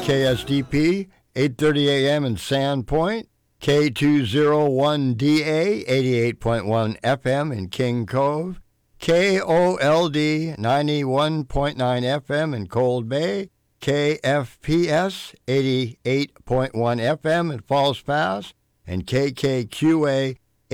KSDP, 8:30 a.m. in Sandpoint, K201DA, 88.1 FM in King Cove, KOLD, 91.9 FM in Cold Bay, KFPS, 88.1 FM in Falls Pass, and KKQA,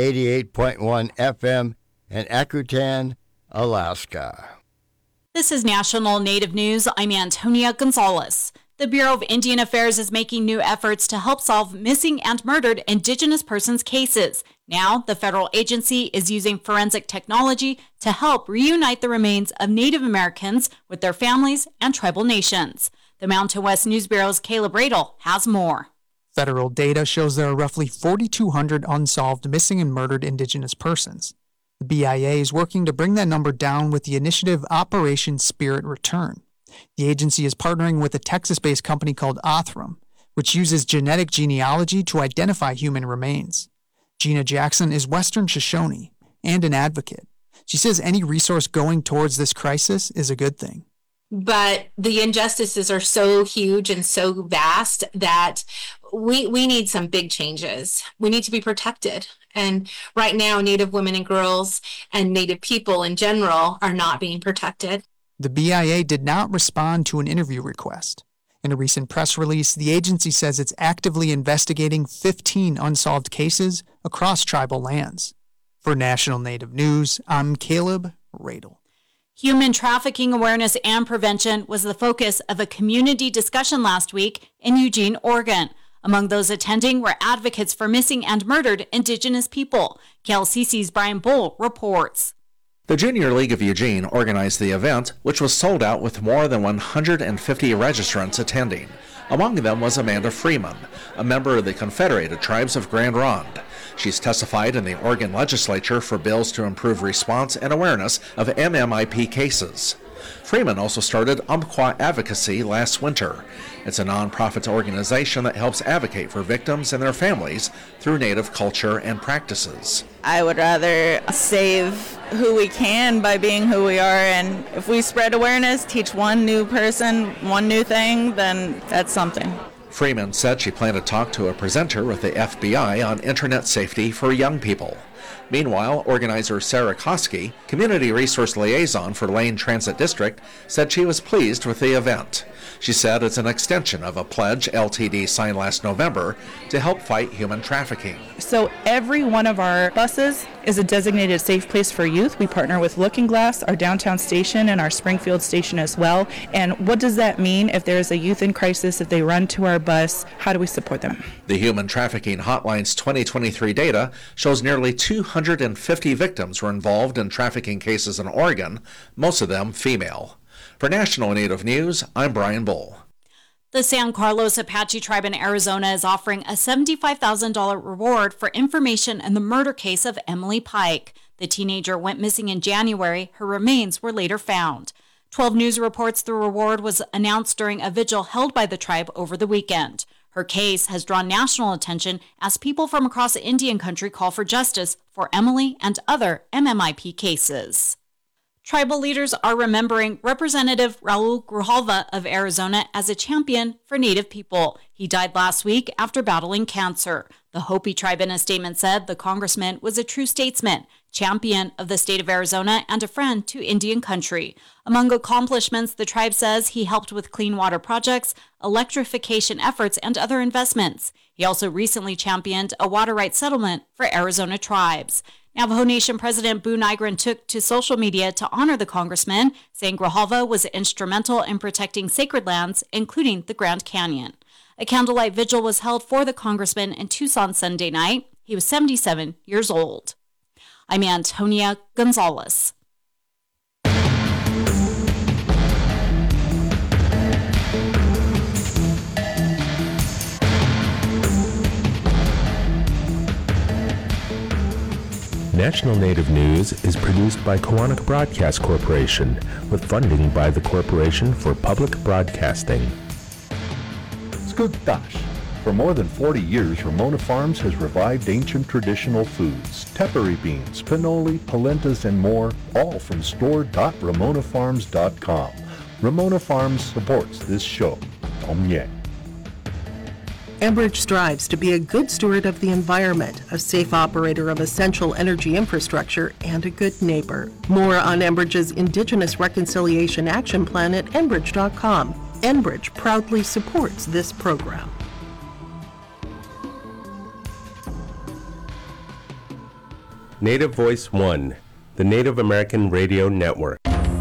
88.1 FM in Akutan, Alaska. This is National Native News. I'm Antonia Gonzalez. The Bureau of Indian Affairs is making new efforts to help solve missing and murdered Indigenous persons cases. Now, the federal agency is using forensic technology to help reunite the remains of Native Americans with their families and tribal nations. The Mountain West News Bureau's Caleb Radel has more. Federal data shows there are roughly 4,200 unsolved missing and murdered Indigenous persons. The BIA is working to bring that number down with the initiative Operation Spirit Return. The agency is partnering with a Texas-based company called Othram, which uses genetic genealogy to identify human remains. Gina Jackson is Western Shoshone and an advocate. She says any resource going towards this crisis is a good thing. But the injustices are so huge and so vast that we need some big changes. We need to be protected. And right now, Native women and girls and Native people in general are not being protected. The BIA did not respond to an interview request. In a recent press release, the agency says it's actively investigating 15 unsolved cases across tribal lands. For National Native News, I'm Caleb Radel. Human trafficking awareness and prevention was the focus of a community discussion last week in Eugene, Oregon. Among those attending were advocates for missing and murdered Indigenous people. KLCC's Brian Bull reports. The Junior League of Eugene organized the event, which was sold out with more than 150 registrants attending. Among them was Amanda Freeman, a member of the Confederated Tribes of Grand Ronde. She's testified in the Oregon legislature for bills to improve response and awareness of MMIP cases. Freeman also started Umpqua Advocacy last winter. It's a nonprofit organization that helps advocate for victims and their families through Native culture and practices. I would rather save who we can by being who we are, and if we spread awareness, teach one new person one new thing, then that's something. Freeman said she planned to talk to a presenter with the FBI on internet safety for young people. Meanwhile, organizer Sarah Koski, Community Resource Liaison for Lane Transit District, said she was pleased with the event. She said it's an extension of a pledge LTD signed last November to help fight human trafficking. So every one of our buses is a designated safe place for youth. We partner with Looking Glass, our downtown station, and our Springfield station as well. And what does that mean if there is a youth in crisis, if they run to our bus, how do we support them? The Human Trafficking Hotline's 2023 data shows nearly 250 victims were involved in trafficking cases in Oregon, most of them female. For National Native News, I'm Brian Bull. The San Carlos Apache Tribe in Arizona is offering a $75,000 reward for information in the murder case of Emily Pike. The teenager went missing in January. Her remains were later found. 12 News reports the reward was announced during a vigil held by the tribe over the weekend. Her case has drawn national attention as people from across Indian country call for justice for Emily and other MMIP cases. Tribal leaders are remembering Representative Raul Grijalva of Arizona as a champion for Native people. He died last week after battling cancer. The Hopi tribe in a statement said the congressman was a true statesman, champion of the state of Arizona, and a friend to Indian country. Among accomplishments, the tribe says he helped with clean water projects, electrification efforts, and other investments. He also recently championed a water rights settlement for Arizona tribes. Navajo Nation President Boo Nygren took to social media to honor the congressman, saying Grijalva was instrumental in protecting sacred lands, including the Grand Canyon. A candlelight vigil was held for the congressman in Tucson Sunday night. He was 77 years old. I'm Antonia Gonzalez. National Native News is produced by Koahnic Broadcast Corporation with funding by the Corporation for Public Broadcasting. Skugtash. For more than 40 years, Ramona Farms has revived ancient traditional foods, tepary beans, pinoli, polentas, and more, all from store.ramonafarms.com. Ramona Farms supports this show. Tom Yang. Enbridge strives to be a good steward of the environment, a safe operator of essential energy infrastructure, and a good neighbor. More on Enbridge's Indigenous Reconciliation Action Plan at Enbridge.com. Enbridge proudly supports this program. Native Voice One, the Native American Radio Network.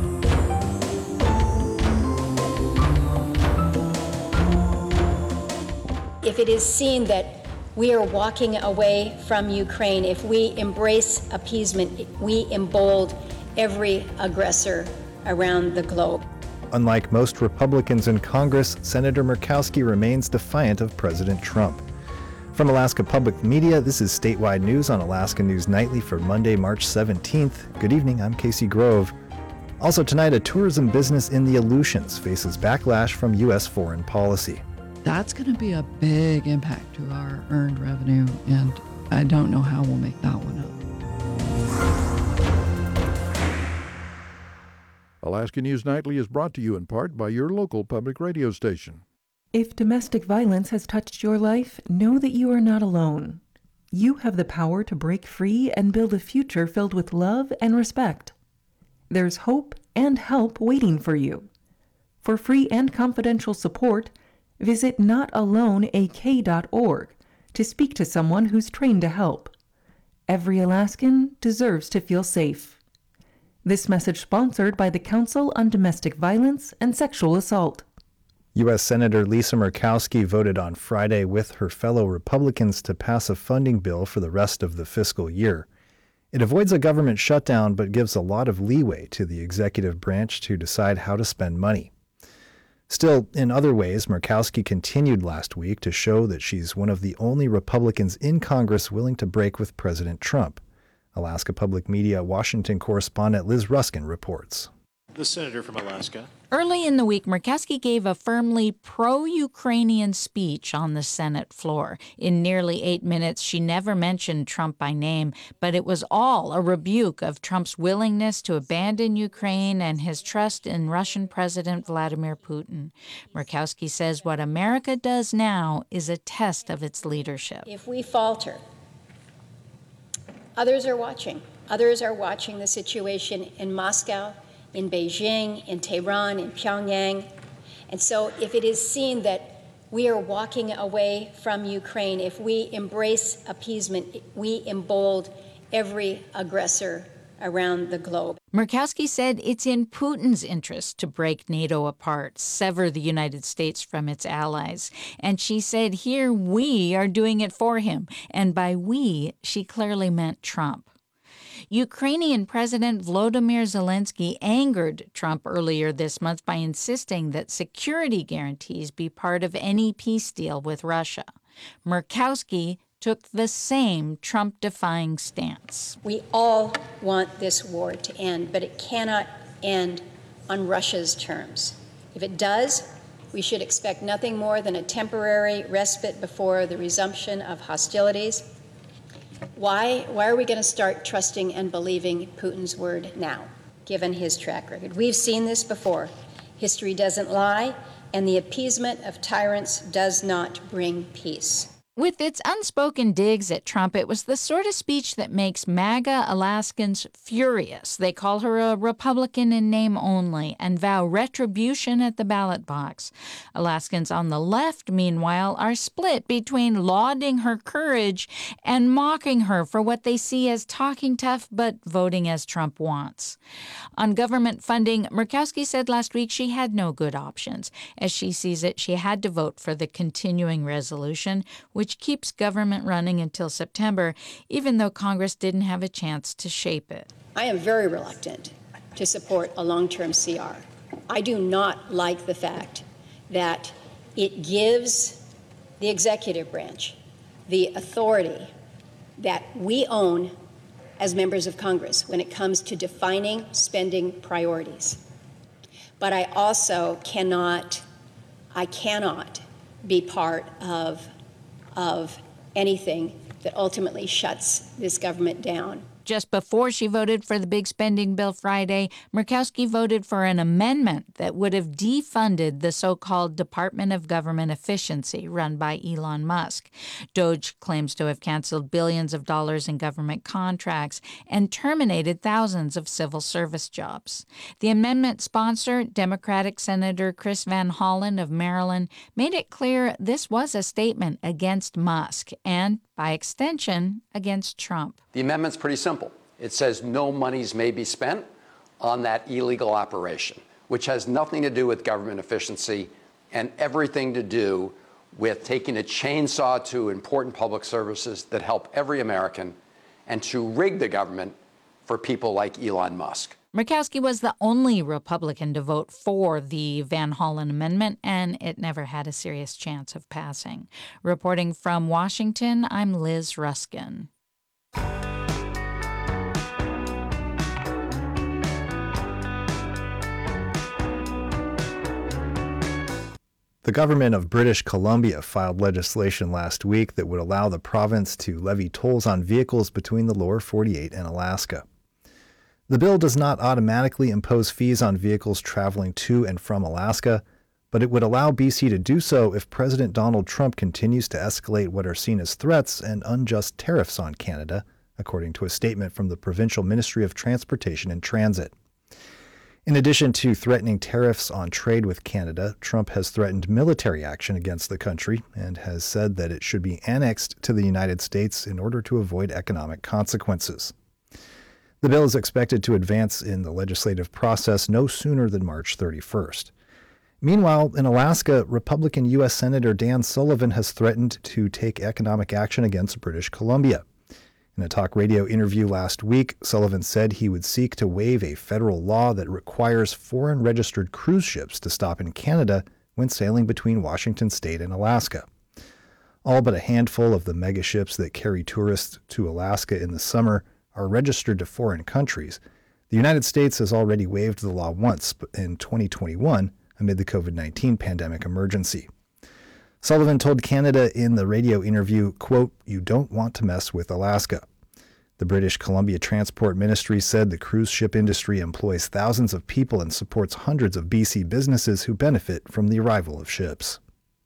If it is seen that we are walking away from Ukraine, if we embrace appeasement, we embolden every aggressor around the globe. Unlike most Republicans in Congress, Senator Murkowski remains defiant of President Trump. From Alaska Public Media, this is Statewide News on Alaska News Nightly for Monday, March 17th. Good evening, I'm Casey Grove. Also tonight, a tourism business in the Aleutians faces backlash from U.S. foreign policy. That's going to be a big impact to our earned revenue, and I don't know how we'll make that one up. Alaska News Nightly is brought to you in part by your local public radio station. If domestic violence has touched your life, know that you are not alone. You have the power to break free and build a future filled with love and respect. There's hope and help waiting for you. For free and confidential support, visit notaloneak.org to speak to someone who's trained to help. Every Alaskan deserves to feel safe. This message sponsored by the Council on Domestic Violence and Sexual Assault. U.S. Senator Lisa Murkowski voted on Friday with her fellow Republicans to pass a funding bill for the rest of the fiscal year. It avoids a government shutdown but gives a lot of leeway to the executive branch to decide how to spend money. Still, in other ways, Murkowski continued last week to show that she's one of the only Republicans in Congress willing to break with President Trump. Alaska Public Media Washington correspondent Liz Ruskin reports. The senator from Alaska. Early in the week, Murkowski gave a firmly pro-Ukrainian speech on the Senate floor. In nearly 8 minutes, she never mentioned Trump by name, but it was all a rebuke of Trump's willingness to abandon Ukraine and his trust in Russian President Vladimir Putin. Murkowski says what America does now is a test of its leadership. If we falter, others are watching. Others are watching the situation in Moscow, in Beijing, in Tehran, in Pyongyang. And so if it is seen that we are walking away from Ukraine, if we embrace appeasement, we embolden every aggressor around the globe. Murkowski said it's in Putin's interest to break NATO apart, sever the United States from its allies. And she said here we are doing it for him. And by we, she clearly meant Trump. Ukrainian President Volodymyr Zelensky angered Trump earlier this month by insisting that security guarantees be part of any peace deal with Russia. Murkowski took the same Trump-defying stance. We all want this war to end, but it cannot end on Russia's terms. If it does, we should expect nothing more than a temporary respite before the resumption of hostilities. Why are we going to start trusting and believing Putin's word now, given his track record? We've seen this before. History doesn't lie, and the appeasement of tyrants does not bring peace. With its unspoken digs at Trump, it was the sort of speech that makes MAGA Alaskans furious. They call her a Republican in name only and vow retribution at the ballot box. Alaskans on the left, meanwhile, are split between lauding her courage and mocking her for what they see as talking tough but voting as Trump wants. On government funding, Murkowski said last week she had no good options. As she sees it, she had to vote for the continuing resolution, which keeps government running until September, even though Congress didn't have a chance to shape it. I am very reluctant to support a long-term CR. I do not like the fact that it gives the executive branch the authority that we own as members of Congress when it comes to defining spending priorities. But I also cannot be part of anything that ultimately shuts this government down. Just before she voted for the big spending bill Friday, Murkowski voted for an amendment that would have defunded the so-called Department of Government Efficiency run by Elon Musk. DOGE claims to have canceled billions of dollars in government contracts and terminated thousands of civil service jobs. The amendment sponsor, Democratic Senator Chris Van Hollen of Maryland, made it clear this was a statement against Musk and, by extension, against Trump. The amendment's pretty simple. It says no monies may be spent on that illegal operation, which has nothing to do with government efficiency and everything to do with taking a chainsaw to important public services that help every American and to rig the government for people like Elon Musk. Murkowski was the only Republican to vote for the Van Hollen Amendment, and it never had a serious chance of passing. Reporting from Washington, I'm Liz Ruskin. The government of British Columbia filed legislation last week that would allow the province to levy tolls on vehicles between the lower 48 and Alaska. The bill does not automatically impose fees on vehicles traveling to and from Alaska, but it would allow BC to do so if President Donald Trump continues to escalate what are seen as threats and unjust tariffs on Canada, according to a statement from the Provincial Ministry of Transportation and Transit. In addition to threatening tariffs on trade with Canada, Trump has threatened military action against the country and has said that it should be annexed to the United States in order to avoid economic consequences. The bill is expected to advance in the legislative process no sooner than March 31st. Meanwhile, in Alaska, Republican U.S. Senator Dan Sullivan has threatened to take economic action against British Columbia. In a talk radio interview last week, Sullivan said he would seek to waive a federal law that requires foreign-registered cruise ships to stop in Canada when sailing between Washington state and Alaska. All but a handful of the megaships that carry tourists to Alaska in the summer are registered to foreign countries. The United States has already waived the law once in 2021 amid the COVID-19 pandemic emergency. Sullivan told Canada in the radio interview, quote, "You don't want to mess with Alaska." The British Columbia Transport Ministry said the cruise ship industry employs thousands of people and supports hundreds of BC businesses who benefit from the arrival of ships.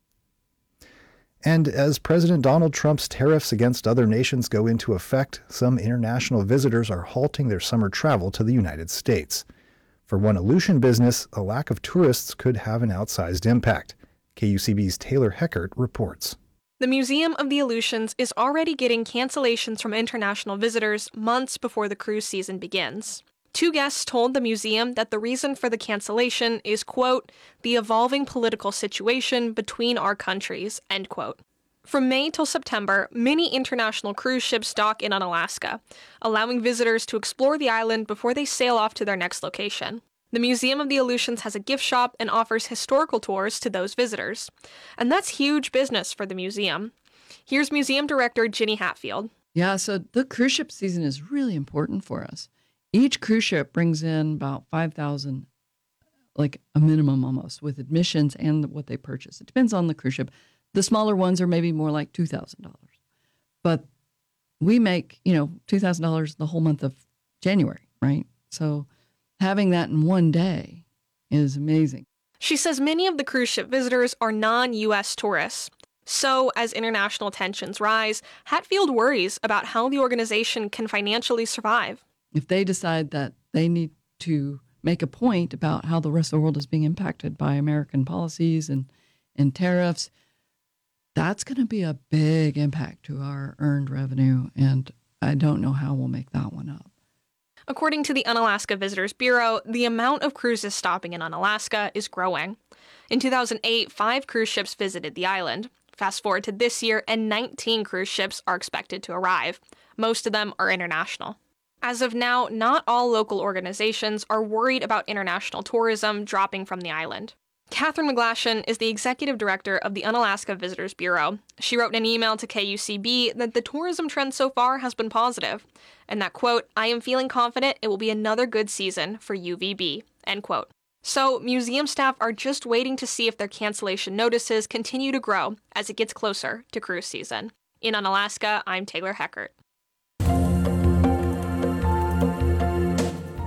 And as President Donald Trump's tariffs against other nations go into effect, some international visitors are halting their summer travel to the United States. For one Aleutian business, a lack of tourists could have an outsized impact. KUCB's Taylor Heckert reports. The Museum of the Aleutians is already getting cancellations from international visitors months before the cruise season begins. Two guests told the museum that the reason for the cancellation is, quote, the evolving political situation between our countries, end quote. From May till September, many international cruise ships dock in on Alaska, allowing visitors to explore the island before they sail off to their next location. The Museum of the Aleutians has a gift shop and offers historical tours to those visitors. And that's huge business for the museum. Here's Museum Director Ginny Hatfield. Yeah, so the cruise ship season is really important for us. Each cruise ship brings in about 5,000, like a minimum almost, with admissions and what they purchase. It depends on the cruise ship. The smaller ones are maybe more like $2,000. But we make, $2,000 the whole month of January, right? So having that in one day is amazing. She says many of the cruise ship visitors are non-U.S. tourists. So, as international tensions rise, Hatfield worries about how the organization can financially survive. If they decide that they need to make a point about how the rest of the world is being impacted by American policies and tariffs, that's going to be a big impact to our earned revenue, and I don't know how we'll make that one up. According to the Unalaska Visitors Bureau, the amount of cruises stopping in Unalaska is growing. In 2008, 5 cruise ships visited the island. Fast forward to this year, and 19 cruise ships are expected to arrive. Most of them are international. As of now, not all local organizations are worried about international tourism dropping from the island. Catherine McGlashan is the executive director of the Unalaska Visitors Bureau. She wrote in an email to KUCB that the tourism trend so far has been positive, and that, quote, I am feeling confident it will be another good season for UVB, end quote. So, museum staff are just waiting to see if their cancellation notices continue to grow as it gets closer to cruise season. In Unalaska, I'm Taylor Heckert.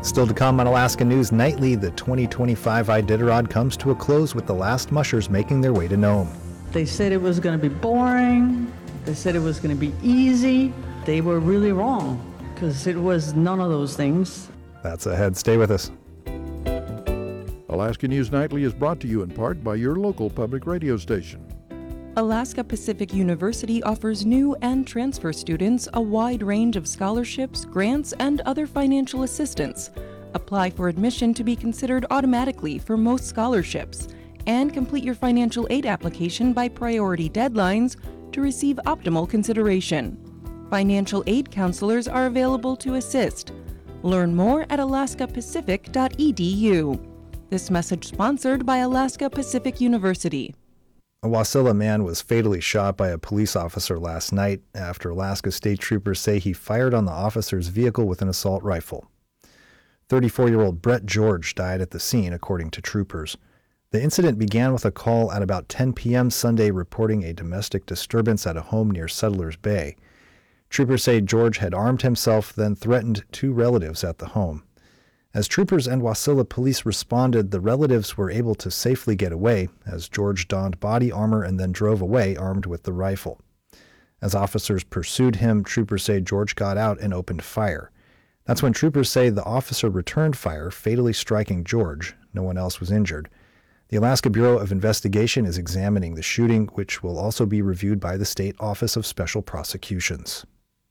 Still to come on Alaska News Nightly, the 2025 Iditarod comes to a close with the last mushers making their way to Nome. They said it was going to be boring. They said it was going to be easy. They were really wrong because it was none of those things. That's ahead. Stay with us. Alaska News Nightly is brought to you in part by your local public radio station. Alaska Pacific University offers new and transfer students a wide range of scholarships, grants, and other financial assistance. Apply for admission to be considered automatically for most scholarships, and complete your financial aid application by priority deadlines to receive optimal consideration. Financial aid counselors are available to assist. Learn more at alaskapacific.edu. This message sponsored by Alaska Pacific University. A Wasilla man was fatally shot by a police officer last night after Alaska State Troopers say he fired on the officer's vehicle with an assault rifle. 34-year-old Brett George died at the scene, according to troopers. The incident began with a call at about 10 p.m. Sunday reporting a domestic disturbance at a home near Settlers Bay. Troopers say George had armed himself, then threatened two relatives at the home. As troopers and Wasilla police responded, the relatives were able to safely get away as George donned body armor and then drove away armed with the rifle. As officers pursued him, troopers say George got out and opened fire. That's when troopers say the officer returned fire, fatally striking George. No one else was injured. The Alaska Bureau of Investigation is examining the shooting, which will also be reviewed by the State Office of Special Prosecutions.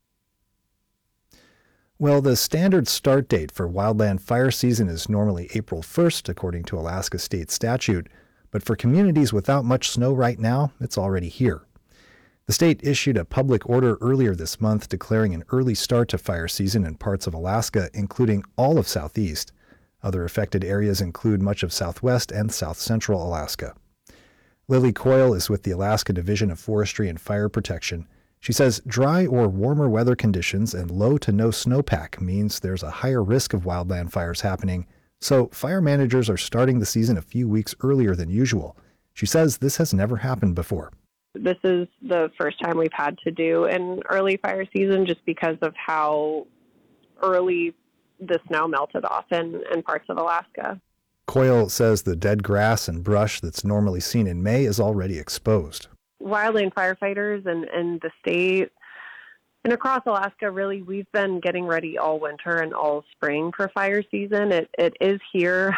Well, the standard start date for wildland fire season is normally April 1st, according to Alaska state statute, but for communities without much snow right now, it's already here. The state issued a public order earlier this month declaring an early start to fire season in parts of Alaska, including all of Southeast. Other affected areas include much of Southwest and South Central Alaska. Lily Coyle is with the Alaska Division of Forestry and Fire Protection. She says dry or warmer weather conditions and low to no snowpack means there's a higher risk of wildland fires happening, so fire managers are starting the season a few weeks earlier than usual. She says this has never happened before. This is the first time we've had to do an early fire season just because of how early the snow melted off in parts of Alaska. Coyle says the dead grass and brush that's normally seen in May is already exposed. Wildland firefighters and the state and across Alaska, really, we've been getting ready all winter and all spring for fire season. It is here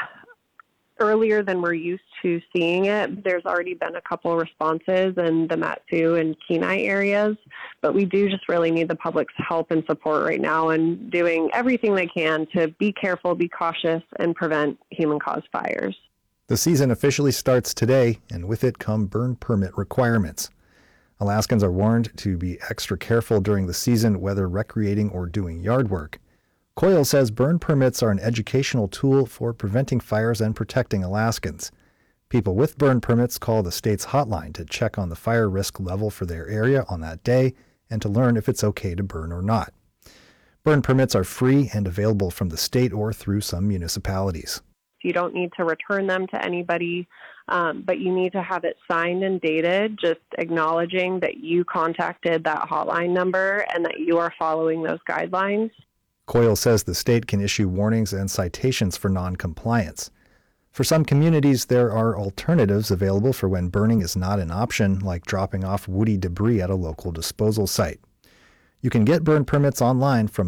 earlier than we're used to seeing it. There's already been a couple responses in the Mat-Su and Kenai areas, but we do just really need the public's help and support right now and doing everything they can to be careful, be cautious, and prevent human-caused fires. The season officially starts today, and with it come burn permit requirements. Alaskans are warned to be extra careful during the season, whether recreating or doing yard work. Coyle says burn permits are an educational tool for preventing fires and protecting Alaskans. People with burn permits call the state's hotline to check on the fire risk level for their area on that day and to learn if it's okay to burn or not. Burn permits are free and available from the state or through some municipalities. You don't need to return them to anybody, but you need to have it signed and dated, just acknowledging that you contacted that hotline number and that you are following those guidelines. Coyle says the state can issue warnings and citations for noncompliance. For some communities, there are alternatives available for when burning is not an option, like dropping off woody debris at a local disposal site. You can get burn permits online from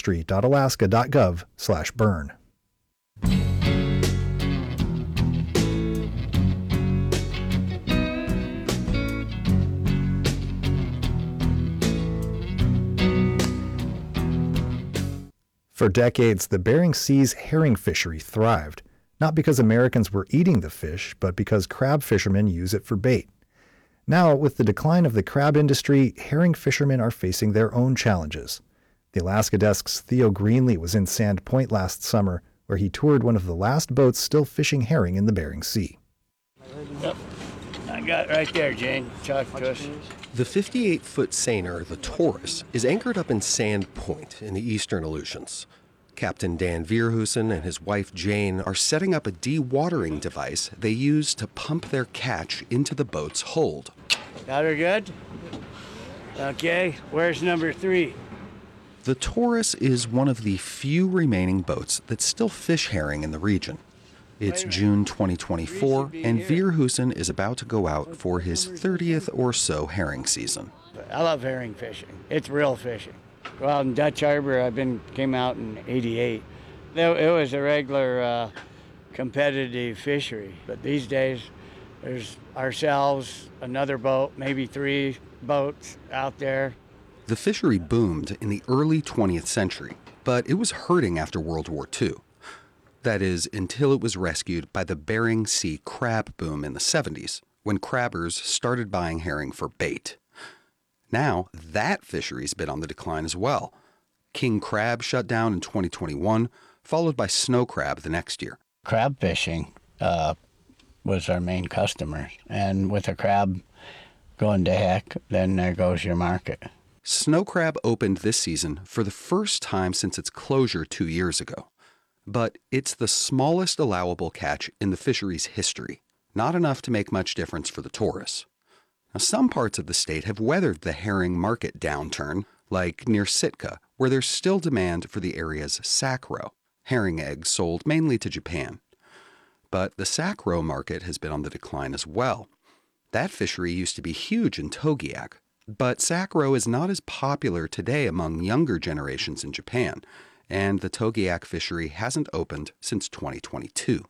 forestry.alaska.gov/burn. For decades, the Bering Sea's herring fishery thrived, not because Americans were eating the fish, but because crab fishermen use it for bait. Now, with the decline of the crab industry, herring fishermen are facing their own challenges. The Alaska Desk's Theo Greenlee was in Sand Point last summer, where he toured one of the last boats still fishing herring in the Bering Sea. Yep. I got it right there, Jane. Talk to us. The 58-foot seiner, the Taurus, is anchored up in Sand Point in the eastern Aleutians. Captain Dan Vierhusen and his wife Jane are setting up a dewatering device they use to pump their catch into the boat's hold. Got her good? Okay, where's number 3? The Taurus is one of the few remaining boats that still fish herring in the region. It's June 2024, and Vierhusen is about to go out for his 30th or so herring season. I love herring fishing. It's real fishing. Well, in Dutch Harbor, came out in '88. It was a regular competitive fishery, but these days there's ourselves, another boat, maybe 3 boats out there. The fishery boomed in the early 20th century, but it was hurting after World War II. That is, until it was rescued by the Bering Sea crab boom in the 70s, when crabbers started buying herring for bait. Now, that fishery's been on the decline as well. King crab shut down in 2021, followed by snow crab the next year. Crab fishing was our main customer, and with a crab going to heck, then there goes your market. Snow crab opened this season for the first time since its closure 2 years ago. But it's the smallest allowable catch in the fishery's history, not enough to make much difference for the Taurus. Now, some parts of the state have weathered the herring market downturn, like near Sitka, where there's still demand for the area's sacro, herring eggs sold mainly to Japan. But the sacro market has been on the decline as well. That fishery used to be huge in Togiak, but sacro is not as popular today among younger generations in Japan, and the Togiak fishery hasn't opened since 2022.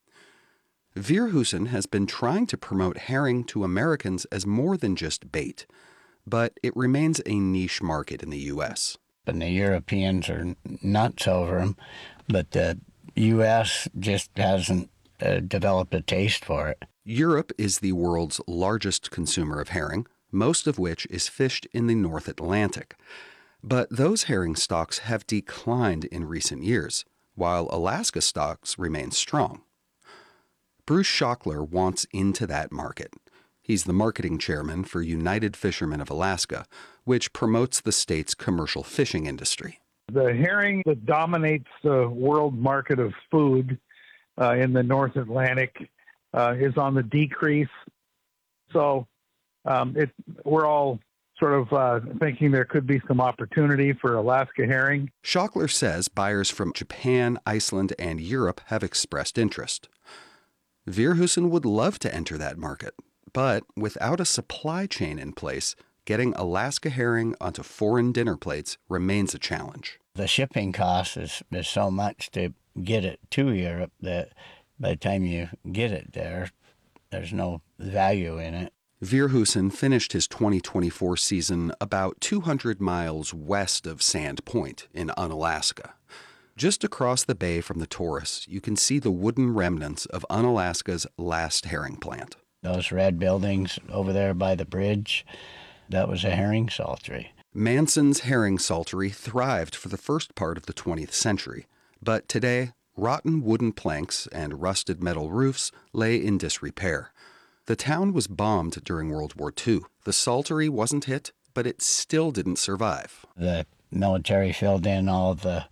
Vierhusen has been trying to promote herring to Americans as more than just bait, but it remains a niche market in the U.S. And the Europeans are nuts over them, but the U.S. just hasn't developed a taste for it. Europe is the world's largest consumer of herring, most of which is fished in the North Atlantic. But those herring stocks have declined in recent years, while Alaska stocks remain strong. Bruce Schockler wants into that market. He's the marketing chairman for United Fishermen of Alaska, which promotes the state's commercial fishing industry. The herring that dominates the world market of food in the North Atlantic is on the decrease. So we're all sort of thinking there could be some opportunity for Alaska herring. Schockler says buyers from Japan, Iceland, and Europe have expressed interest. Vierhusen would love to enter that market, but without a supply chain in place, getting Alaska herring onto foreign dinner plates remains a challenge. The shipping cost is so much to get it to Europe that by the time you get it there, there's no value in it. Vierhusen finished his 2024 season about 200 miles west of Sand Point in Unalaska. Just across the bay from the Taurus, you can see the wooden remnants of Unalaska's last herring plant. Those red buildings over there by the bridge, that was a herring saltery. Manson's herring saltery thrived for the first part of the 20th century, but today, rotten wooden planks and rusted metal roofs lay in disrepair. The town was bombed during World War II. The saltery wasn't hit, but it still didn't survive. The military filled in all the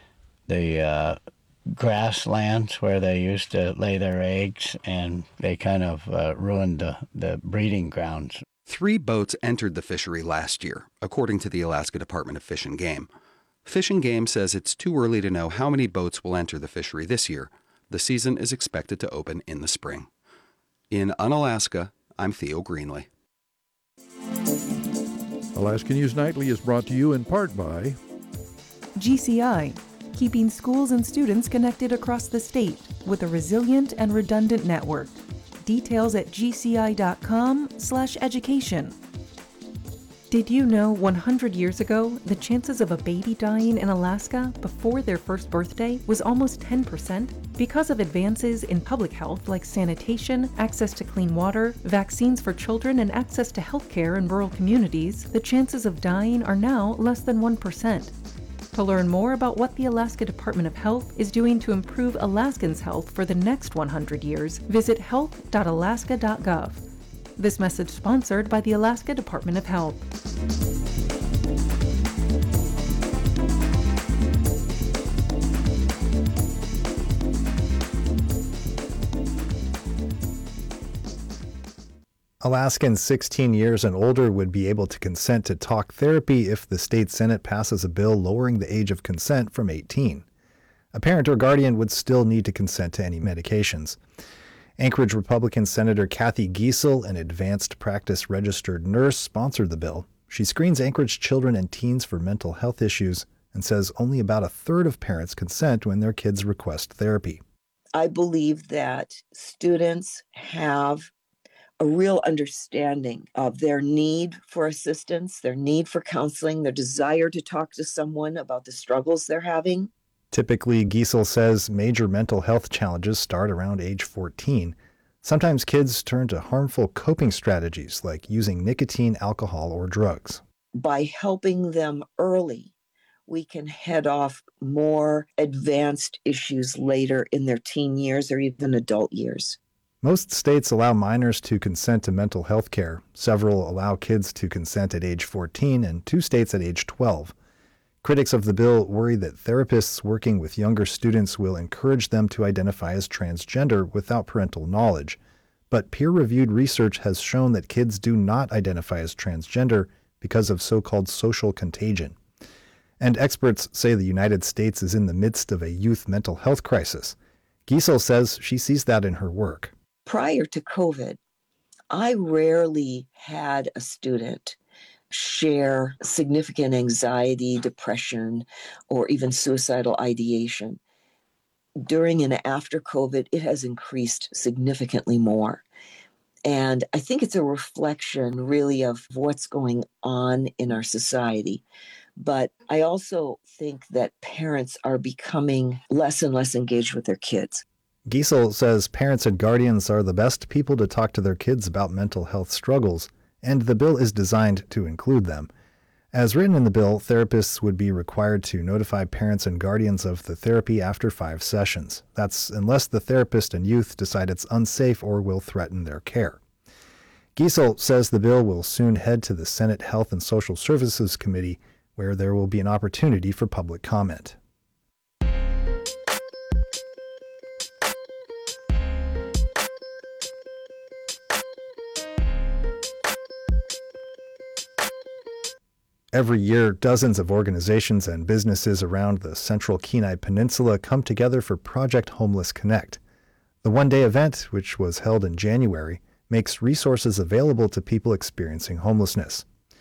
grasslands where they used to lay their eggs, and they kind of ruined the breeding grounds. 3 boats entered the fishery last year, according to the Alaska Department of Fish and Game. Fish and Game says it's too early to know how many boats will enter the fishery this year. The season is expected to open in the spring. In Unalaska, I'm Theo Greenlee. Alaska News Nightly is brought to you in part by GCI, keeping schools and students connected across the state with a resilient and redundant network. Details at gci.com/education. Did you know 100 years ago, the chances of a baby dying in Alaska before their first birthday was almost 10%? Because of advances in public health like sanitation, access to clean water, vaccines for children, and access to health care in rural communities, the chances of dying are now less than 1%. To learn more about what the Alaska Department of Health is doing to improve Alaskans' health for the next 100 years, visit health.alaska.gov. This message sponsored by the Alaska Department of Health. Alaskans 16 years and older would be able to consent to talk therapy if the state Senate passes a bill lowering the age of consent from 18. A parent or guardian would still need to consent to any medications. Anchorage Republican Senator Kathy Giessel, an advanced practice registered nurse, sponsored the bill. She screens Anchorage children and teens for mental health issues and says only about a third of parents consent when their kids request therapy. I believe that students have a real understanding of their need for assistance, their need for counseling, their desire to talk to someone about the struggles they're having. Typically, Giessel says major mental health challenges start around age 14. Sometimes kids turn to harmful coping strategies like using nicotine, alcohol, or drugs. By helping them early, we can head off more advanced issues later in their teen years or even adult years. Most states allow minors to consent to mental health care. Several allow kids to consent at age 14 and 2 states at age 12. Critics of the bill worry that therapists working with younger students will encourage them to identify as transgender without parental knowledge. But peer-reviewed research has shown that kids do not identify as transgender because of so-called social contagion. And experts say the United States is in the midst of a youth mental health crisis. Giessel says she sees that in her work. Prior to COVID, I rarely had a student share significant anxiety, depression, or even suicidal ideation. During and after COVID, it has increased significantly more. And I think it's a reflection really of what's going on in our society. But I also think that parents are becoming less and less engaged with their kids. Giessel says parents and guardians are the best people to talk to their kids about mental health struggles, and the bill is designed to include them. As written in the bill, therapists would be required to notify parents and guardians of the therapy after 5 sessions. That's unless the therapist and youth decide it's unsafe or will threaten their care. Giessel says the bill will soon head to the Senate Health and Social Services Committee, where there will be an opportunity for public comment. Every year, dozens of organizations and businesses around the central Kenai Peninsula come together for Project Homeless Connect. The one-day event, which was held in January, makes resources available to people experiencing homelessness.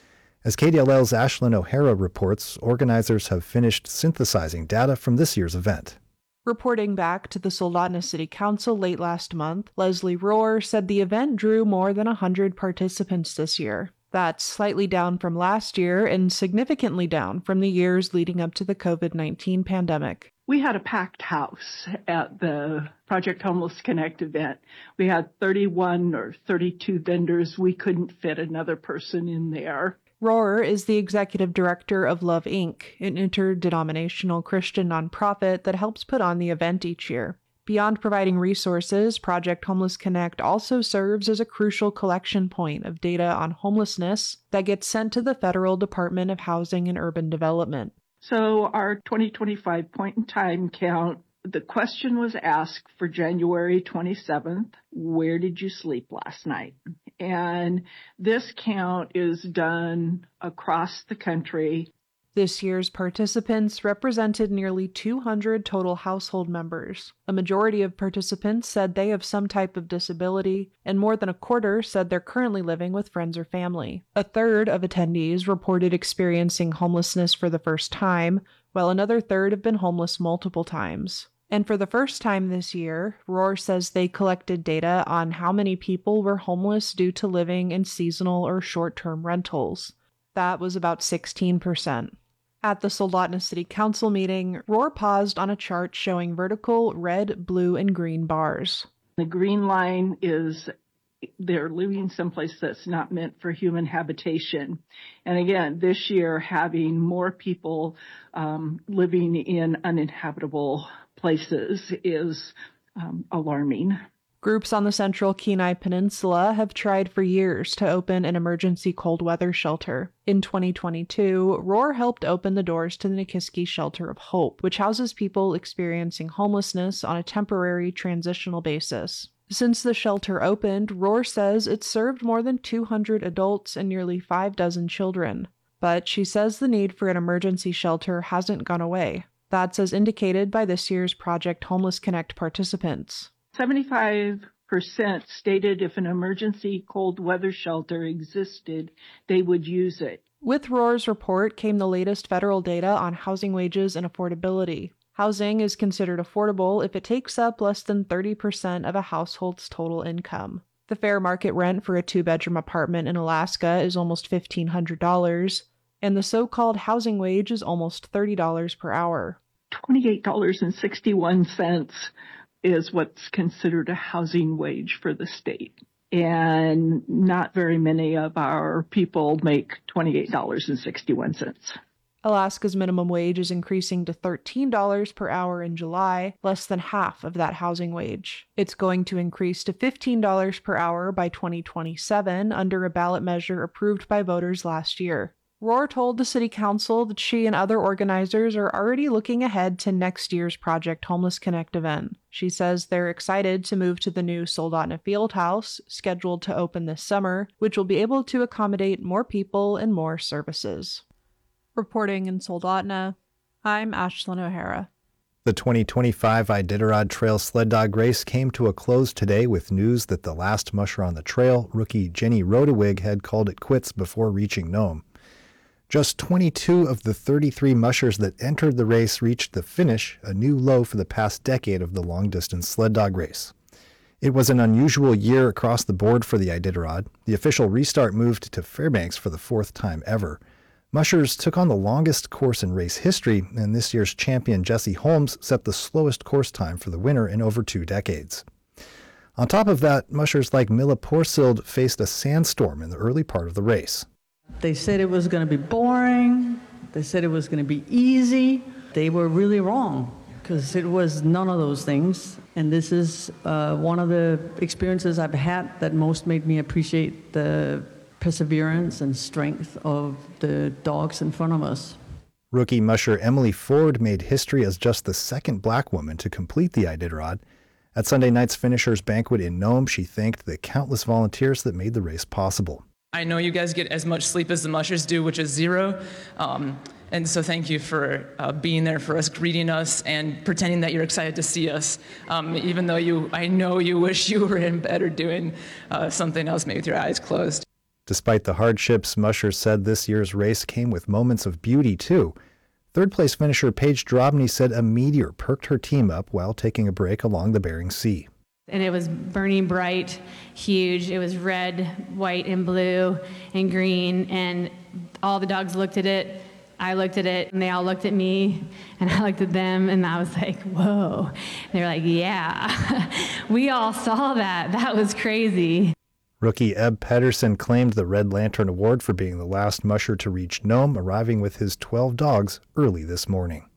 As KDLL's Ashlyn O'Hara reports, organizers have finished synthesizing data from this year's event. Reporting back to the Soldotna City Council late last month, Leslie Rohr said the event drew more than 100 participants this year. That's slightly down from last year and significantly down from the years leading up to the COVID-19 pandemic. We had a packed house at the Project Homeless Connect event. We had 31 or 32 vendors. We couldn't fit another person in there. Rohr is the executive director of Love Inc., an interdenominational Christian nonprofit that helps put on the event each year. Beyond providing resources, Project Homeless Connect also serves as a crucial collection point of data on homelessness that gets sent to the Federal Department of Housing and Urban Development. So our 2025 point in time count, the question was asked for January 27th, where did you sleep last night? And this count is done across the country. This year's participants represented nearly 200 total household members. A majority of participants said they have some type of disability, and more than a quarter said they're currently living with friends or family. A third of attendees reported experiencing homelessness for the first time, while another third have been homeless multiple times. And for the first time this year, Rohr says they collected data on how many people were homeless due to living in seasonal or short-term rentals. That was about 16%. At the Soldotna City Council meeting, Rohr paused on a chart showing vertical red, blue, and green bars. The green line is they're living someplace that's not meant for human habitation. And again, this year, having more people living in uninhabitable places is alarming. Groups on the central Kenai Peninsula have tried for years to open an emergency cold weather shelter. In 2022, Rohr helped open the doors to the Nikiski Shelter of Hope, which houses people experiencing homelessness on a temporary transitional basis. Since the shelter opened, Rohr says it's served more than 200 adults and nearly 6 children. But she says the need for an emergency shelter hasn't gone away. That's as indicated by this year's Project Homeless Connect participants. 75% stated if an emergency cold weather shelter existed, they would use it. With Rohr's report came the latest federal data on housing wages and affordability. Housing is considered affordable if it takes up less than 30% of a household's total income. The fair market rent for a 2-bedroom apartment in Alaska is almost $1,500, and the so-called housing wage is almost $30 per hour. $28.61 is what's considered a housing wage for the state. And not very many of our people make $28.61. Alaska's minimum wage is increasing to $13 per hour in July, less than half of that housing wage. It's going to increase to $15 per hour by 2027 under a ballot measure approved by voters last year. Rohr told the city council that she and other organizers are already looking ahead to next year's Project Homeless Connect event. She says they're excited to move to the new Soldotna Fieldhouse, scheduled to open this summer, which will be able to accommodate more people and more services. Reporting in Soldotna, I'm Ashlyn O'Hara. The 2025 Iditarod Trail Sled Dog Race came to a close today with news that the last musher on the trail, rookie Jenny Rodewig, had called it quits before reaching Nome. Just 22 of the 33 mushers that entered the race reached the finish, a new low for the past decade of the long-distance sled dog race. It was an unusual year across the board for the Iditarod. The official restart moved to Fairbanks for the 4th time ever. Mushers took on the longest course in race history, and this year's champion Jesse Holmes set the slowest course time for the winner in over 2 decades. On top of that, mushers like Milla Porsild faced a sandstorm in the early part of the race. They said it was going to be boring. They said it was going to be easy. They were really wrong, because it was none of those things. And this is one of the experiences I've had that most made me appreciate the perseverance and strength of the dogs in front of us. Rookie musher Emily Ford made history as just the second black woman to complete the Iditarod. At Sunday night's finishers banquet in Nome, she thanked the countless volunteers that made the race possible. I know you guys get as much sleep as the mushers do, which is 0. And so thank you for being there for us, greeting us, and pretending that you're excited to see us, even though I know you wish you were in bed or doing something else, maybe with your eyes closed. Despite the hardships, mushers said this year's race came with moments of beauty, too. Third-place finisher Paige Drobny said a meteor perked her team up while taking a break along the Bering Sea. And it was burning bright, huge. It was red, white, and blue, and green, and all the dogs looked at it. I looked at it, and they all looked at me, and I looked at them, and I was like, whoa. They were like, yeah, we all saw that. That was crazy. Rookie Ebb Pedersen claimed the Red Lantern Award for being the last musher to reach Nome, arriving with his 12 dogs early this morning.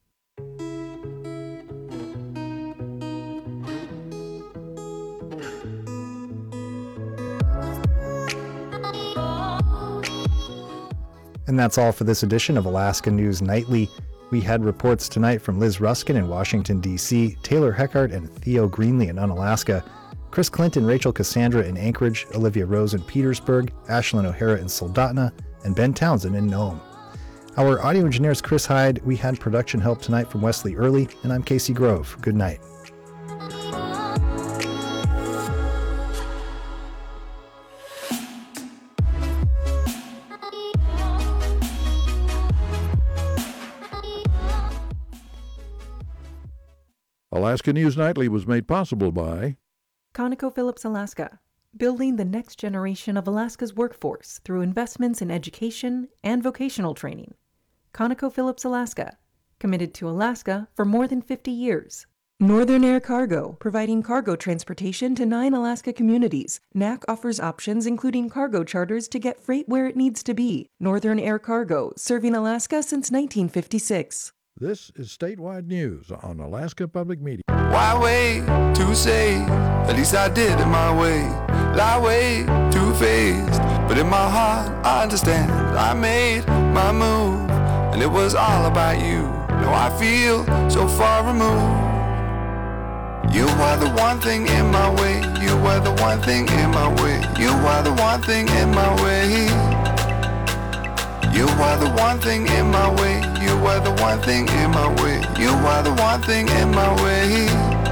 And that's all for this edition of Alaska News Nightly. We had reports tonight from Liz Ruskin in Washington, D.C., Taylor Heckart and Theo Greenlee in Unalaska, Chris Clinton, Rachel Cassandra in Anchorage, Olivia Rose in Petersburg, Ashlyn O'Hara in Soldotna, and Ben Townsend in Nome. Our audio engineer is Chris Hyde. We had production help tonight from Wesley Early, and I'm Casey Grove. Good night. Alaska News Nightly was made possible by ConocoPhillips Alaska, building the next generation of Alaska's workforce through investments in education and vocational training. ConocoPhillips Alaska, committed to Alaska for more than 50 years. Northern Air Cargo, providing cargo transportation to 9 Alaska communities. NAC offers options including cargo charters to get freight where it needs to be. Northern Air Cargo, serving Alaska since 1956. This is statewide news on Alaska Public Media. Why wait to say? At least I did it my way. Lie way too faced, but in my heart I understand. I made my move, and it was all about you. Now I feel so far removed. You are the one thing in my way. You are the one thing in my way. You are the one thing in my way. You are the one thing in my way. You are the one thing in my way. You are the one thing in my way.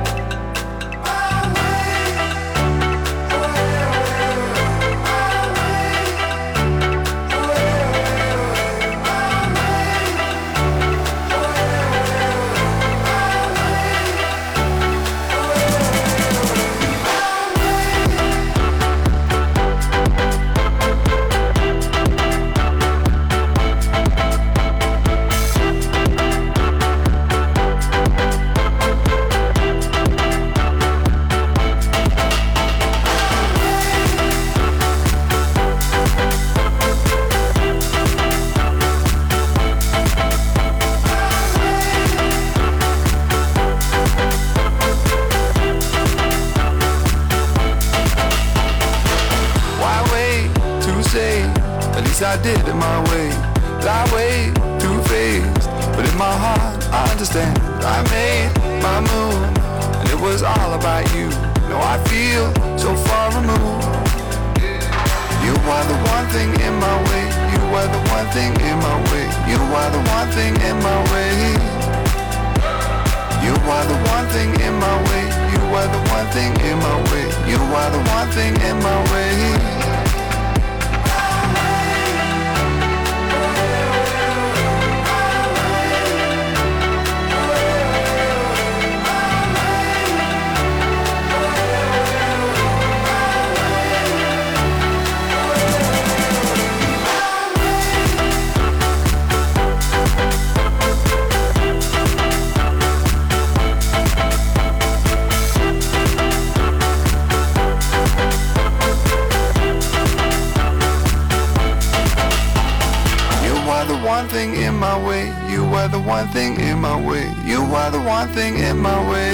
I did it my way, but I way too fast. But in my heart, I understand. I made my move, and it was all about you. No, I feel so far removed. You are the one thing in my way. You are the one thing in my way. You are the one thing in my way. You are the one thing in my way. You are the one thing in my way. You are the one thing in my way. One thing in my way, you are the one thing in my way. You are the one thing in my way.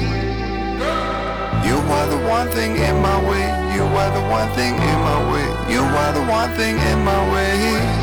You are the one thing in my way. You are the one thing in my way. You are the one thing in my way.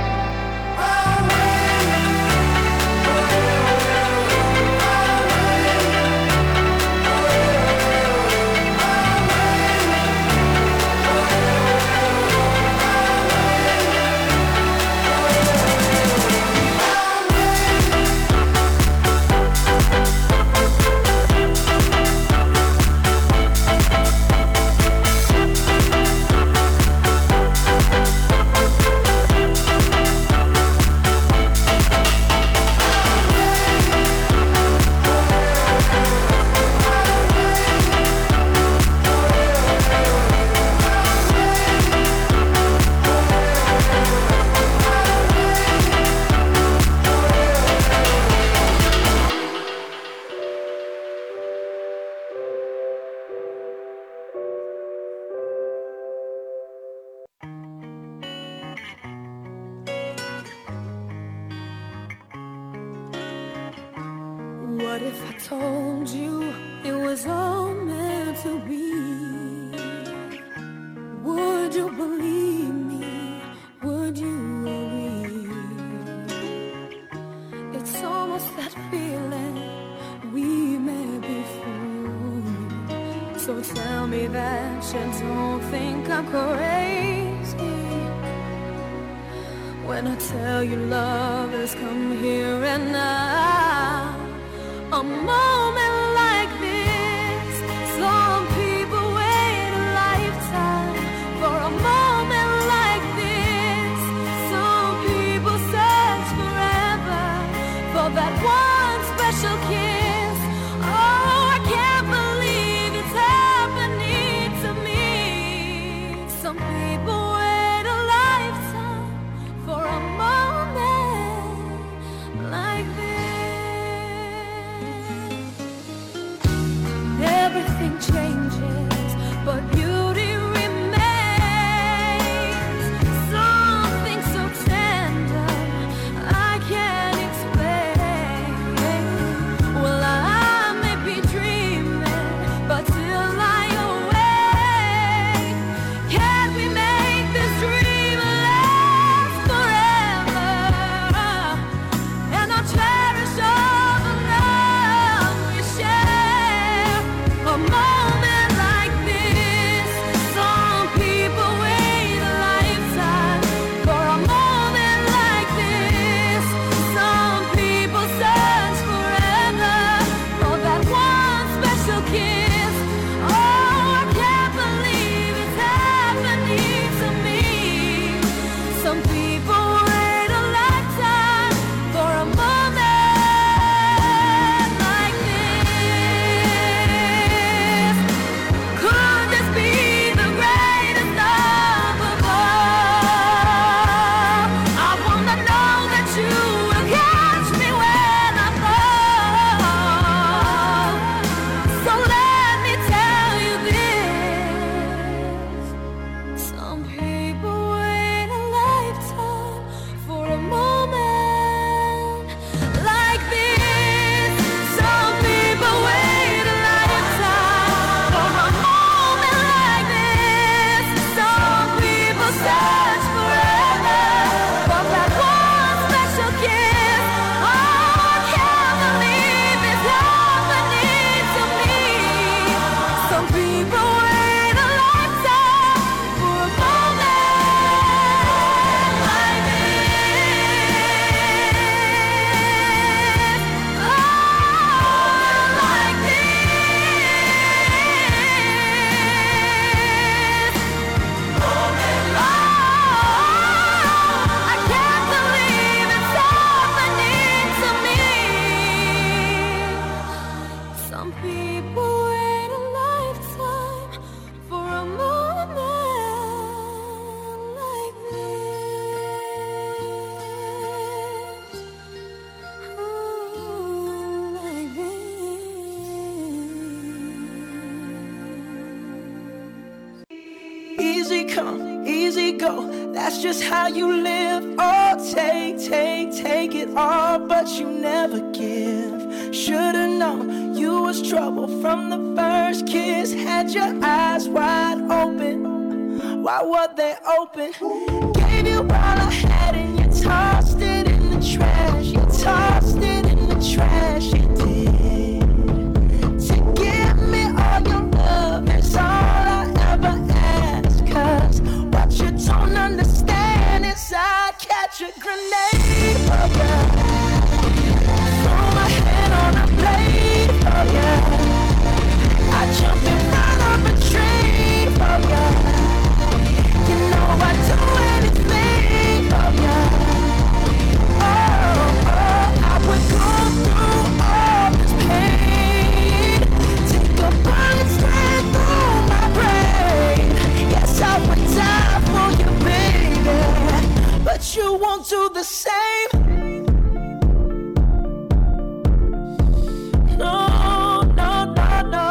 What if I told you it was all meant to be? Would you believe me? Would you agree? It's almost that feeling we may be fools. So tell me that you don't think I'm crazy when I tell you love has come here and now. A moment like this, some people wait a lifetime for a moment like this. Some people search forever for that one special kiss. Oh, I can't believe it's happening to me. Some people wait a lifetime for a moment like this. Some people wait a lifetime for a moment like this. Could this be the greatest love of all? I wanna know that you will catch me when I fall. So let me tell you this. Some people wait a lifetime for a moment like this. Some people wait a lifetime for a moment like this. Some people search forever for that one special kiss. Oh, I can't believe it's happening to me. Some people wait a lifetime for a moment like this. Oh, like I can't believe it's happening to me. Some people wait a lifetime for a moment like this. Oh, like this. Easy come, easy go, that's just how you live. Oh, take it all, but you never give. Should've known you was trouble from the first kiss. Had your eyes wide open, why were they open? Gave you all I had and you tossed it in the trash. You tossed it in the trash, you did. To give me all your love is all I ever ask. Cause what you don't understand is I'd catch a grenade for ya. Throw my head on a blade for ya. I jump in front of a tree for ya. You know I'd do anything for ya. Oh, I would go through all this pain. Take a bullet straight through my brain. Yes, I would die for you, baby, but you won't do the same. No, no, no, no.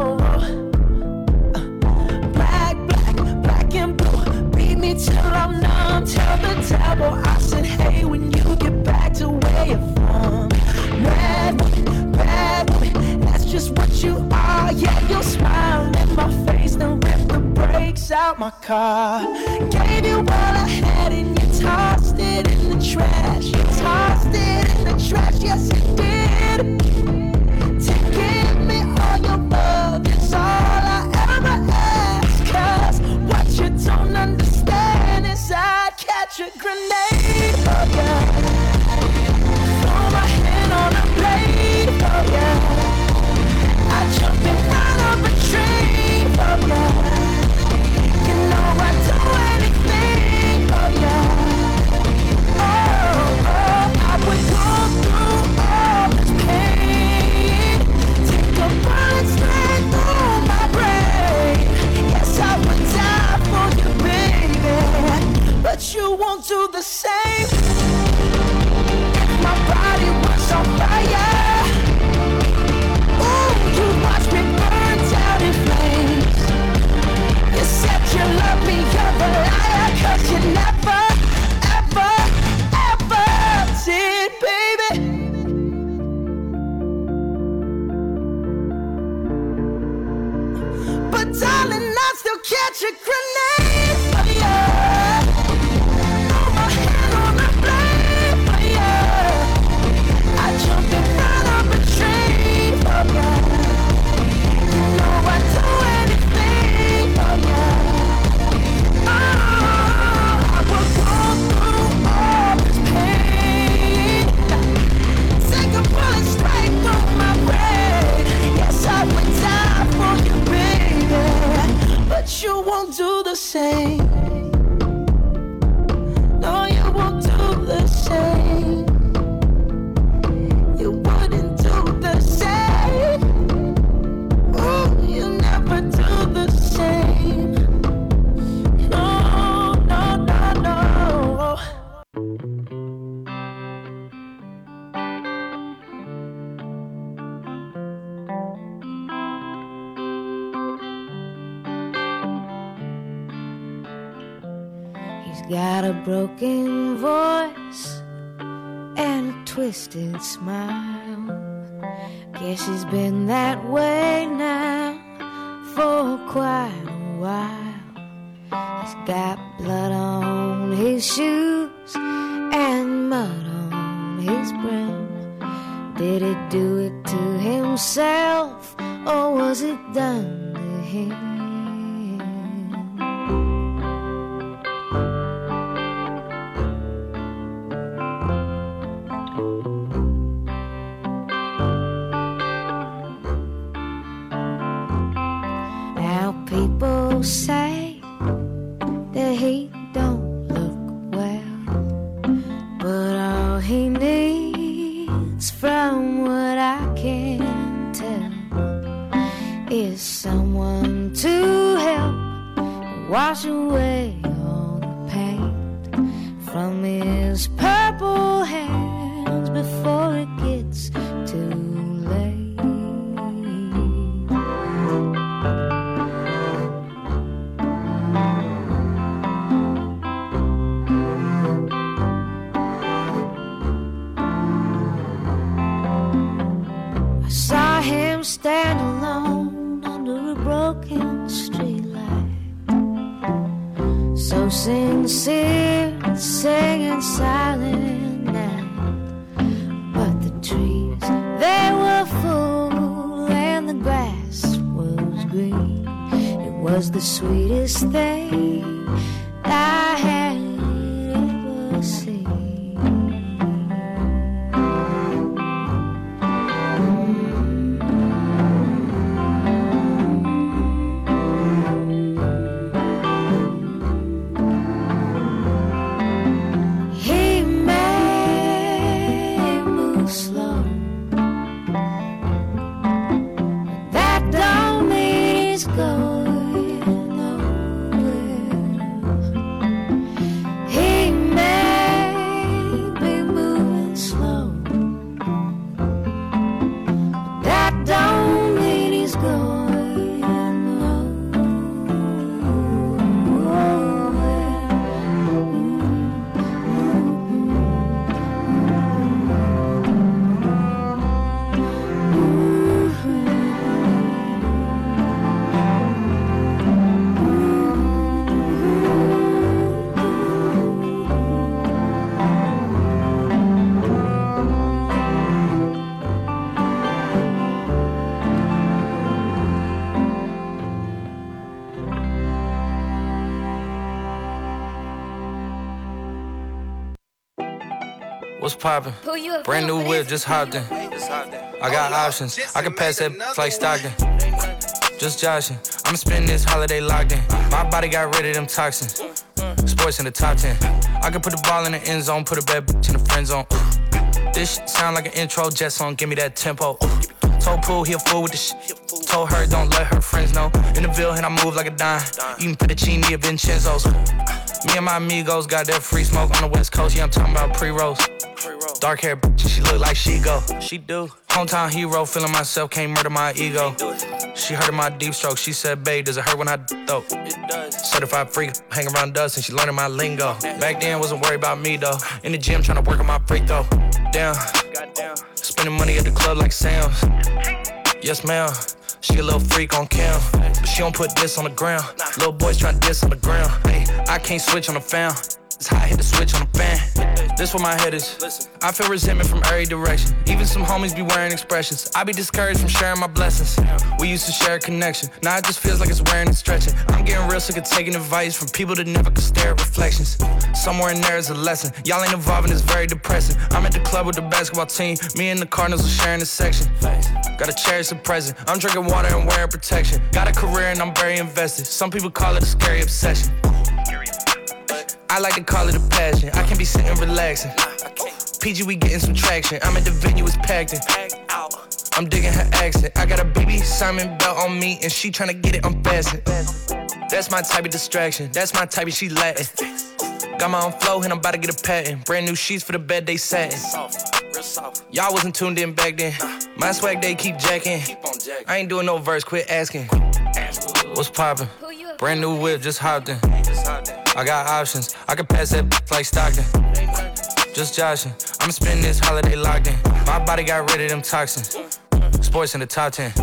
Black and blue. Beat me till I'm numb. Tell the devil I said, hey, when you get back to where you're from. Bad woman, that's just what you are. Yeah, you'll smile in my face, then rip the brakes out my car. Gave you all I had and you tossed it in the trash. You tossed it in the trash, yes you did. To give me all your love is all I ever ask. Cause what you don't understand is I'd catch a grenade for ya. Throw my hand on a blade for ya. I jump in front of a tree for ya. You know I'd do anything for ya. Oh, I would go through all this pain. Take a bullet straight through my brain. Yes, I would die for you, baby, but you won't do the same. If my body was on fire, ooh, you watch me burn down in flames. You said you love me, you're a liar, cause you never, ever, ever did, baby. But darling, I still catch a grenade for ya. Throw my hand on the got a broken voice and a twisted smile. Guess she's been that way now for quite a while. He's got blood on his shoes and mud on his brim. Did he do it to himself, or was it done to him? Now people say that he don't look well, but all he needs, from what I can tell, is someone to help wash away all the paint from his purple hands before it gets too late. I saw him stand alone under a broken streetlight, so sincere, singing silent night. But the trees, they were full and the grass was green. It was the sweetest thing I had ever seen. He may move slow, but that don't mean he's going nowhere. He may be moving slow, but that don't mean he's going nowhere. What's poppin'? Brand new whip, just hopped in. I got options. I can pass that like Stockton. Just joshing. I'ma spend this holiday locked in. My body got rid of them toxins. Sports in the top 10. I can put the ball in the end zone, put a bad bitch in the friend zone. This shit sound like an intro jet song, give me that tempo. Told Pooh he a fool with the shit. Told her don't let her friends know. In the Ville and I move like a dime. Eating fettuccine at Vincenzo's. Me and my amigos got that free smoke on the West Coast. Yeah, I'm talking about pre-rolls. Dark hair bitch, she look like she go. She do. Hometown hero, feeling myself, can't murder my ego. She heard of my deep stroke. She said, babe, does it hurt when I throw? It does. Certified freak, hang around dust and she learning my lingo. Back then, wasn't worried about me though. In the gym, trying to work on my freak though. Damn. Spending money at the club like Sam's. Yes, ma'am. She a little freak on cam, but she don't put this on the ground. Little boys tryna diss on the ground. Hey, I can't switch on the fan. It's how I hit the switch on the fan. This where my head is. I feel resentment from every direction. Even some homies be wearing expressions. I be discouraged from sharing my blessings. We used to share a connection. Now it just feels like it's wearing and stretching. I'm getting real sick of taking advice from people that never could stare at reflections. Somewhere in there is a lesson. Y'all ain't involved and it's very depressing. I'm at the club with the basketball team. Me and the Cardinals are sharing a section. Gotta cherish the present. I'm drinking water and wearing protection. Got a career and I'm very invested. Some people call it a scary obsession. I like to call it a passion. I can be sitting relaxing. PG, we getting some traction. I'm at the venue, it's packed in. I'm digging her accent. I got a baby Simon belt on me and she tryna get it unfastened. That's my type of distraction. That's my type of she Latin. Got my own flow and I'm about to get a patent. Brand new sheets for the bed, they satin. Y'all wasn't tuned in back then. My swag, they keep jacking. I ain't doing no verse, quit asking. What's poppin'? Brand new whip, just hopped in. I got options, I can pass that like Stockton. Just joshing, I'ma spend this holiday locked in. My body got rid of them toxins. Sports in the top 10.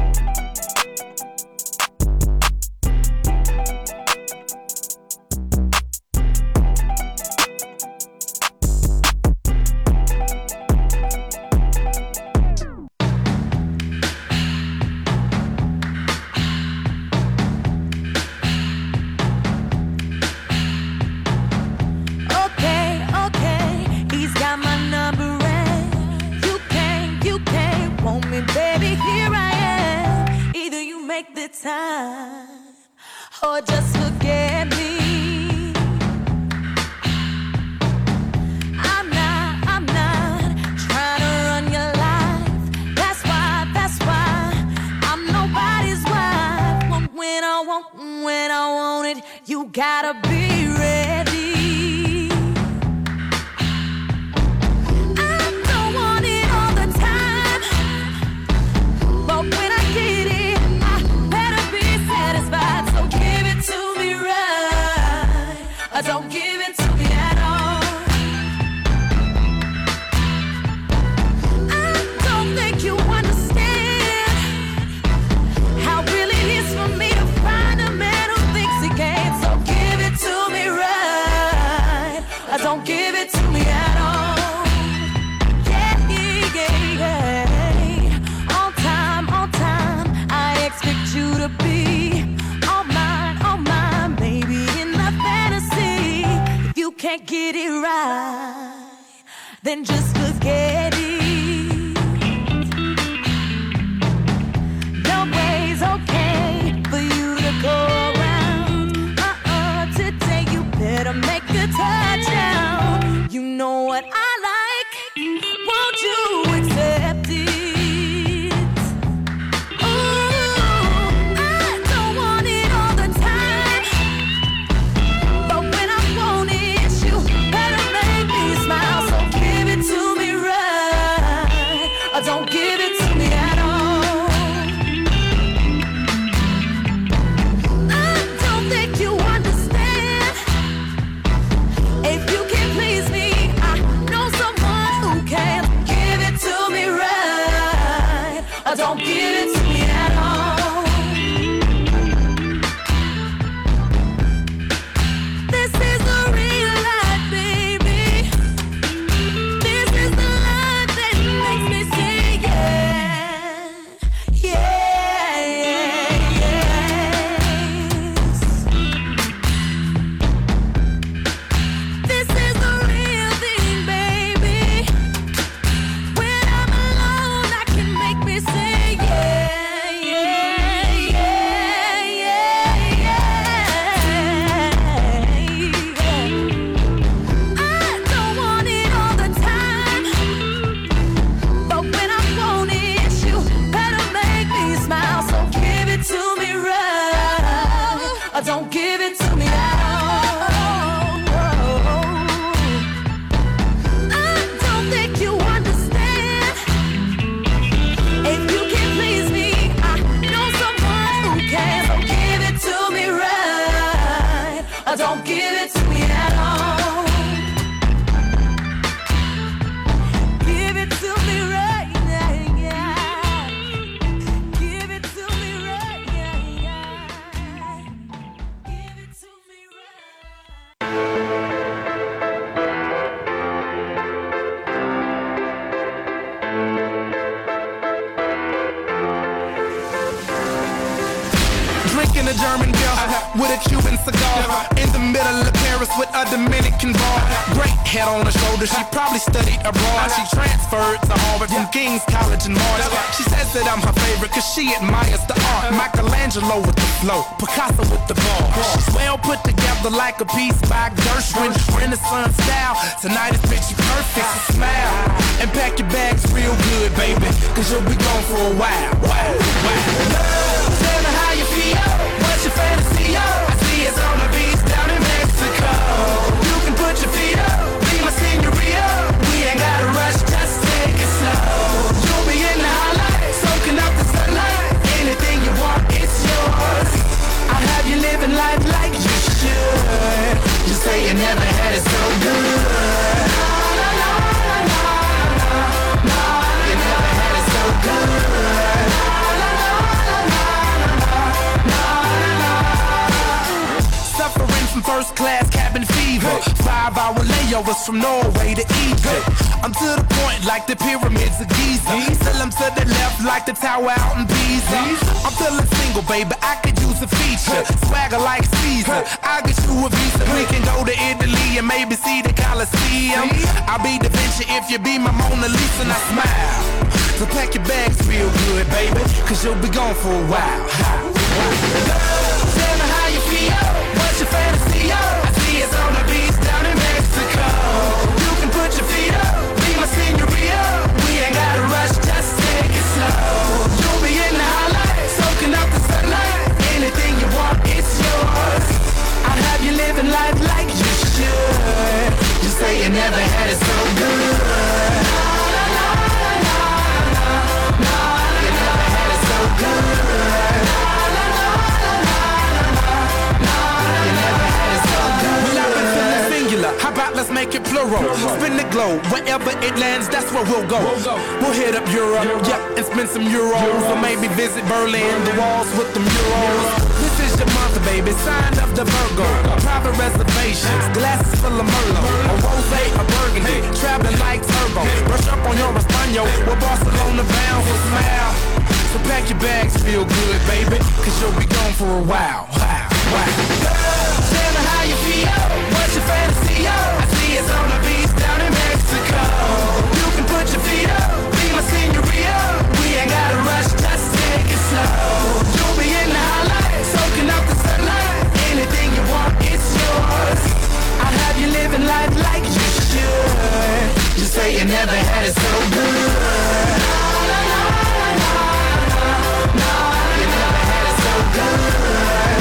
Time, or just forget me. I'm not trying to run your life. That's why I'm nobody's wife. When I want it, you gotta be ready. I don't want it all the time, but when I get it, so give it to me right, or don't give it to me at all. I don't think you understand how really it is for me to find a man who thinks he can. So give it to me right, or don't give it to me at all. Yeah. On time, I expect you to be can't get it right, then just forget it. No way's okay for you to go around. Today you better make a touchdown. You know what I like, won't you accept it? Don't give it to me at all. I don't think you understand. If you can please me, I know someone who can. Give it to me right, or don't give it to me at all. This is the real life, baby. This is the life that makes me say don't give it to me at all. I don't think you understand. If you can please me, I know someone who can. So give it to me right, or don't give it to me at all. Give it to me right, yeah. Give it to me right, yeah. Drinking a German beer with a Cuban cigar in the middle of Paris with a Dominican bar. Great head on her shoulder, she probably studied abroad. She transferred to Harvard from King's College in March. She says that I'm her favorite cause she admires the art. Michelangelo with the flow, Picasso with the ball. She's well put together like a piece by Gershwin, Renaissance style. Tonight is picture perfect, so smile and pack your bags real good, baby, cause you'll be gone for a while. Tell me how you feel, what's your fantasy, I see it's on the beach down in Mexico. You can put your feet up, be my senorita. We ain't gotta rush, just take it slow. You'll be in the highlight, soaking up the sunlight. Anything you want, it's yours. I'll have you living life like you should. Just layovers from Norway to Egypt. I'm to the point like the pyramids of Giza. Still I'm to the left like the tower out in Pisa. I'm feeling single, baby, I could use a feature. Swagger like Caesar, I'll get you a visa. We can go to Italy and maybe see the Colosseum. I'll be Da Vinci if you be my Mona Lisa and I smile. So pack your bags real good, baby, cause you'll be gone for a while. Tell me how you feel, what's your fantasy? I see it's on the beach down in Mexico. You can put your feet up, be my senorita. We ain't gotta rush, just take it slow. You'll be in the highlight, soaking up the sunlight. Anything you want, it's yours. I'll have you living life like you should. You say you never had it so good. How about let's make it plural? Spin the globe, wherever it lands, that's where we'll go. We'll hit up Europe, yeah, and spend some euros. Or maybe visit Berlin, the walls with the murals. This is your month, baby, sign of the Virgo. Private reservations, glasses full of Merlot. A rosé, a burgundy, traveling like turbo. Brush up on your Espanol, we're Barcelona bound, so smile. So pack your bags, feel good, baby, cause you'll be gone for a while. Tell me how you feel, what's your fantasy? I see it's on the beach down in Mexico. You can put your feet up, be my senorita. We ain't gotta rush, just take it slow. You'll be in the highlight, soaking up the sunlight. Anything you want, it's yours. I'll have you living life like you should. You say you never had it so good. You never had it so good.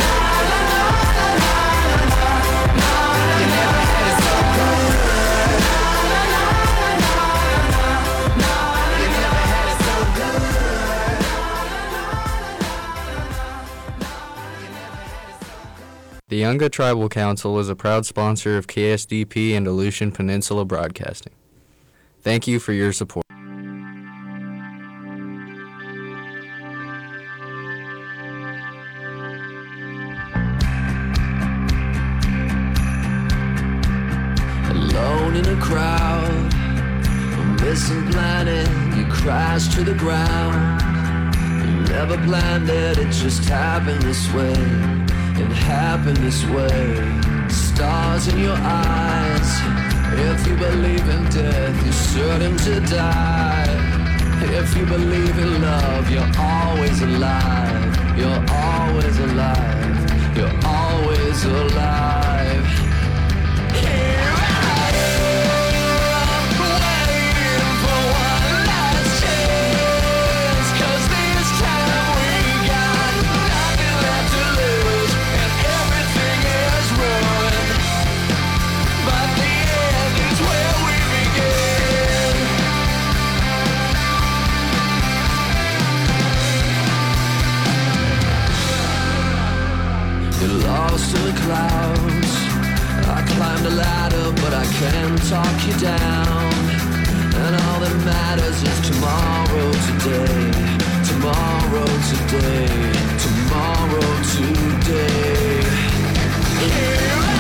The Yunga Tribal Council is a proud sponsor of KSDP and Aleutian Peninsula Broadcasting. Thank you for your support. Alone in a crowd, a missing planet, you crash to the ground. You never planned it, it just happened this way. It happened this way. Stars in your eyes. If you believe in death, you're certain to die. If you believe in love, you're always alive. You're always alive. You're always alive. Here I am, waiting for one last chance. 'Cause this time we got nothing left to lose. Everything is ruined, but the end is where we begin. You're lost in the clouds. I climbed a ladder, but I can't talk you down. And all that matters is tomorrow today. Tomorrow today. Tomorrow today. Here